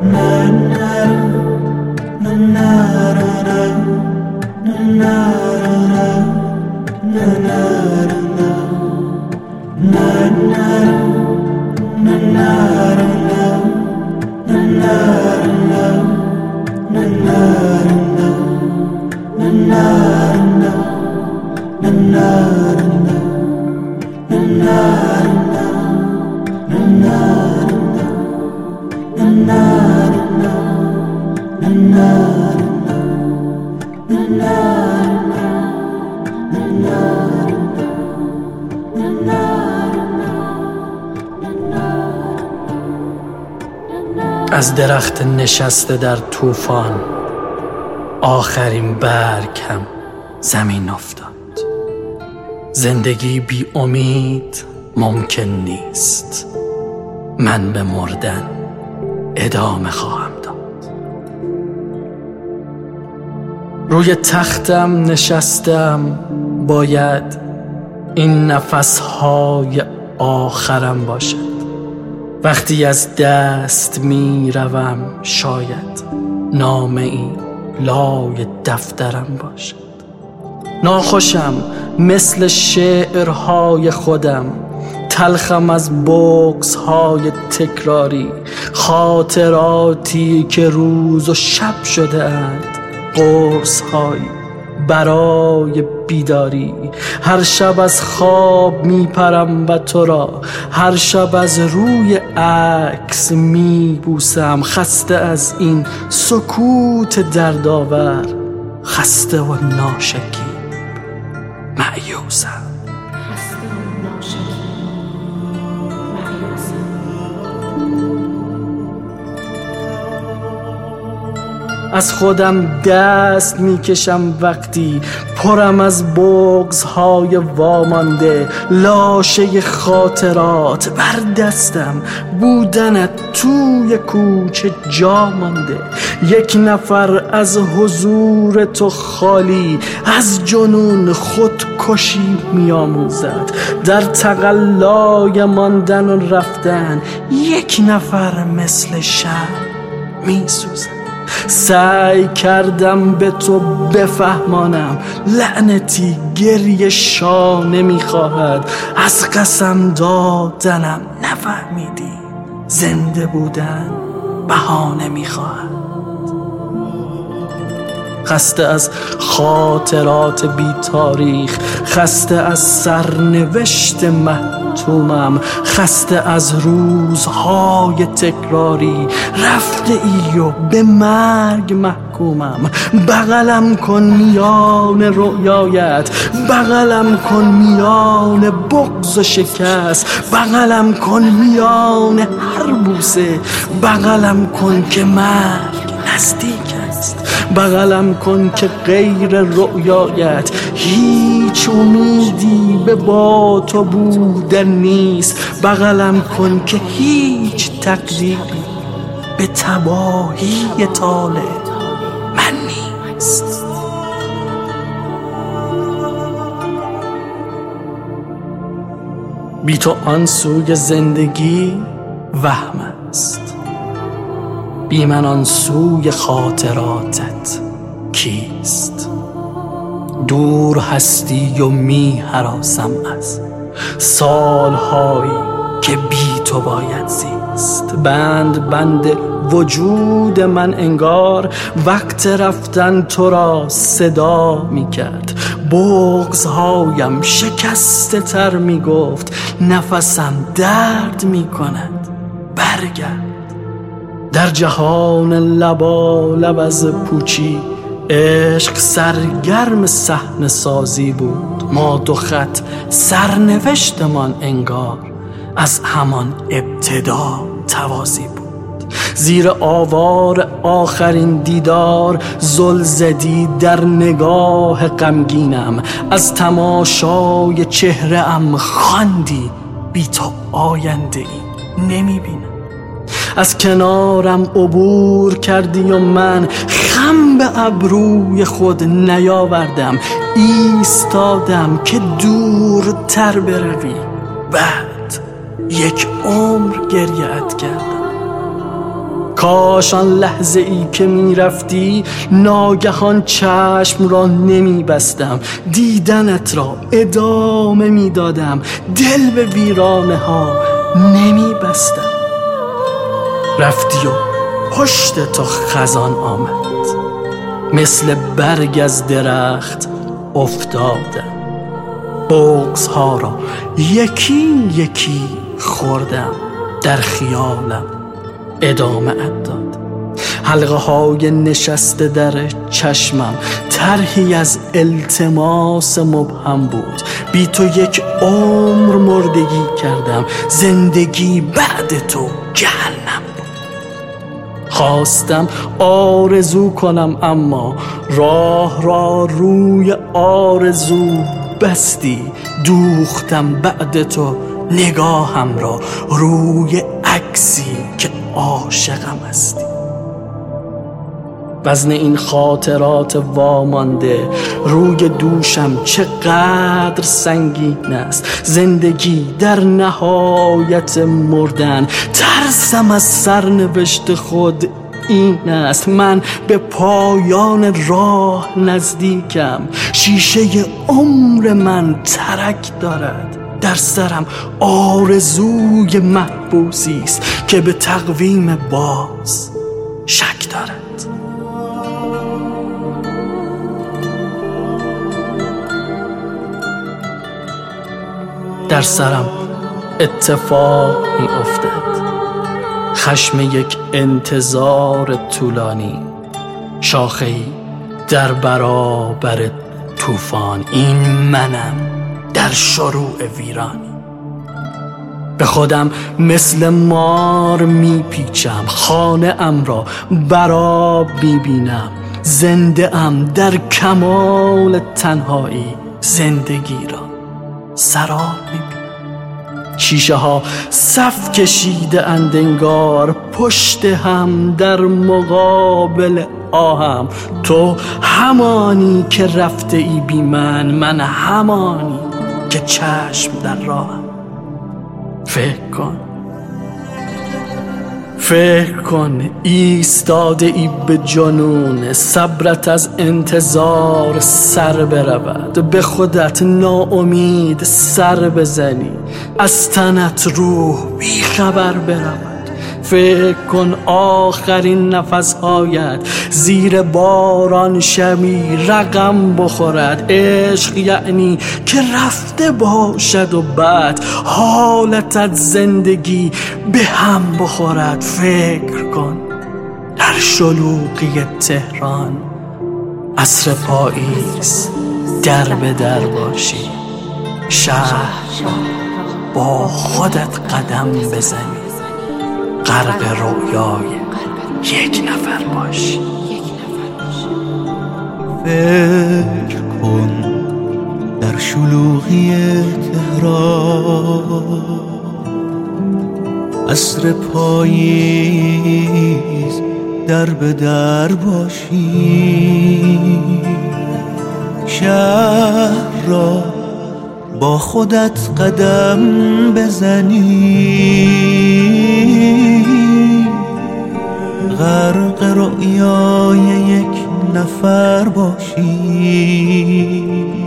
از درخت نشسته در طوفان آخرین برگ هم زمین افتاد. زندگی بی امید ممکن نیست. من به مردن ادامه خواهم داد. روی تختم نشستم، باید این نفسهای آخرم باشد. وقتی از دست می روم شاید نامه ای لای دفترم باشد. ناخوشم مثل شعرهای خودم، تلخم از بغض‌های تکراری، خاطراتی که روز و شب شده اند قرص‌هایی برای بیداری. هر شب از خواب میپرم و تو را هر شب از روی عکس میبوسم. خسته از این سکوت دردآور، خسته و ناشکیب مایوسم. از خودم دست میکشم وقتی پرم از بغض‌های وامانده، لاشه خاطرات بر دستم، بودنت توی کوچه جا مانده. یک نفر از حضور تو خالی، از جنون خودکشی میآموزد. در تقلای ماندن و رفتن یک نفر مثل شمع میسوزد. سعی کردم به تو بفهمانم لعنتی گریه شانه میخواهد. از قسم دادنم نفهمیدی زنده بودن بهانه میخواهد. خسته از خاطرات بی تاریخ، خسته از سرنوشت محتومم، خسته از روزهای تکراری. رفته ای و به مرگ محکومم. بغلم کن میان رؤیایت، بغلم کن میان بغض و شکست، بغلم کن میان هر بوسه، بغلم کن که مرگ نزدیک است. بغلم کن که غیر رؤیایت هیچ امیدی به با تو بودن نیست. بغلم کن که هیچ تقدیری به تباهی طالع من نیست. بی تو آن سوی زندگی وهم است، بی من آن سوی خاطراتت کیست؟ دور هستی و می هراسم از سالهایی که بی تو باید زیست. بند وجود من انگار وقت رفتن تو را صدا می کرد. بغض‌هایم شکسته تر می گفت نفسم درد می کند برگرد. در جهان لبالب از پوچی عشق سرگرم صحنه سازی بود. ما دو خط سرنوشتمان انگار از همان ابتدا توازی بود. زیر آوار آخرین دیدار زل زدی در نگاه غمگینم. از تماشای چهره ام خواندی بی تو آینده ای نمیبینم. از کنارم عبور کردی و من خم به ابروی خود نیاوردم. ایستادم که دورتر بروی، بعد یک عمر گریه‌ات کردم. کاش آن لحظه ای که می رفتی ناگهان چشم را نمی بستم، دیدنت را ادامه می دادم، دل به ویرانه ها نمی بستم. رفتی و پشت تو خزان آمد، مثل برگ از درخت افتادم، بغض ها را یکی یکی خوردم، در خیالم ادامه داد. حلقه های نشسته در چشمم طرحی از التماس مبهم بود. بی تو یک عمر مردگی کردم، زندگی بعد تو جهنم بود. خواستم آرزو کنم اما راه را روی آرزو بستی. دوختم بعد تو نگاهم را روی عکسی که عاشقم هستی. وزن این خاطرات وامانده روی دوشم چقدر سنگین است. زندگی در نهایت مردن، ترسم از سرنوشت خود این است. من به پایان راه نزدیکم، شیشه عمر من ترک دارد. در سرم آرزوی محبوسی است که به تقویم باز شک دارد. در سرم اتفاق می افتد، خشم یک انتظار طولانی، شاخه‌ای در برابر طوفان. این منم در شروع ویرانی. به خودم مثل مار می پیچم، خانه ام را برآب می بینم. زنده ام در کمال تنهایی، زندگی را سراب می بینم. شیشه ها صف کشیده اند انگار، پشت هم در مقابل آهم. تو همانی که رفته ای بی من همانی که چشم در راهم. فکر کن ایستاده ای به جنون، صبرت از انتظار سر برود. به خودت ناامید سر بزنی، از تنت روح بی خبر برود. فکر کن آخرین نفسهایت زیر باران شبی رقم بخورد. عشق یعنی که رفته باشد و بعد حالت زندگی به هم بخورد. فکر کن در شلوغی تهران عصر پاییز در به در باشی، شهر با خودت قدم بزنی، غرق رویای یک نفر باشی. فکر کن در شلوغی تهران عصر پاییز در به در باشی، شهر را با خودت قدم بزنی، غرق رؤیای یک نفر باشی،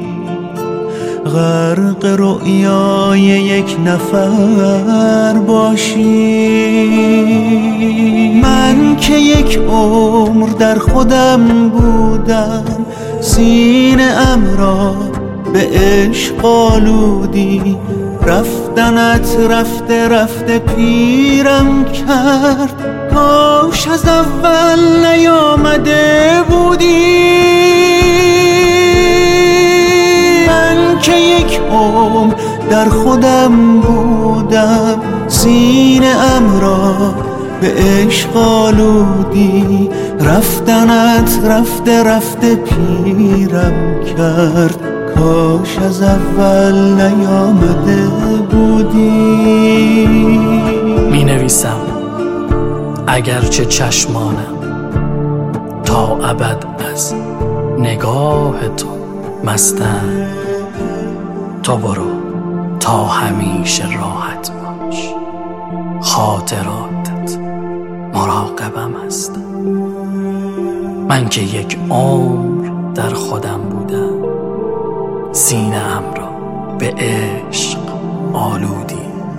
غرق رؤیای یک نفر باشی. من که یک عمر در خودم بودم، سینه ام را به عشق آلودی. رفتنت رفته رفته پیرم کرد، کاش از اول نیامده بودی. من که یک عمر در خودم بودم، سینه ام را به عشق آلودی. رفتنت رفته رفته پیرم کرد، کاش از اول نیامده بودی. می نویسم اگرچه چشمانم تا ابد از نگاه تو مستم، تو برو تا همیشه راحت باش، خاطراتت مراقبم است. من که یک عمر در خودم بودم، سینه‌ام را به عشق آلودی.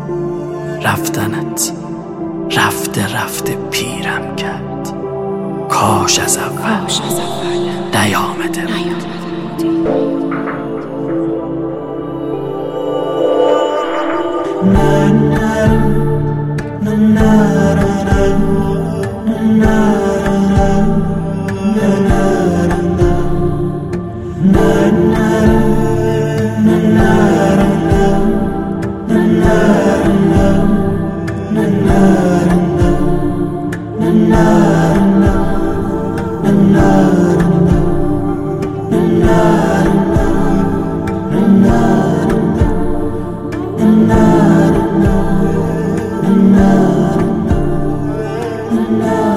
رفتنت رفته رفته پیرم کرد، کاش از اول نیامده بود. Na